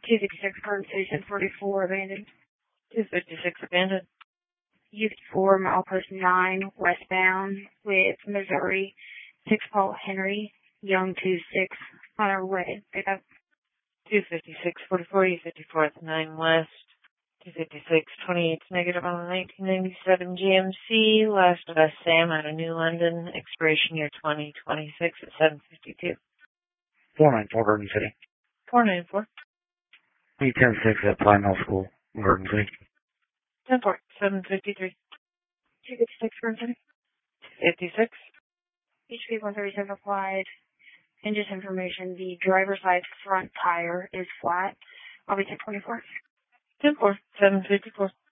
256 Garden Station 44 abandoned. 256 abandoned. Youth 4 milepost 9 westbound with Missouri 6 Paul Henry Young 26 on our way pickup. 256 44 U54th 9 West. 256 28 negative on the 1997 GMC. Last of us Sam out of New London. Expiration year 2026 at 7:52. 494 Garden City. 494. E106 at Pine Hill School, Garden City. 10-4, 7:53. 256 Garden City. 56. HP 137 applied. And just information, the driver's side front tire is flat. I'll be 1024. 10-4, 7:54.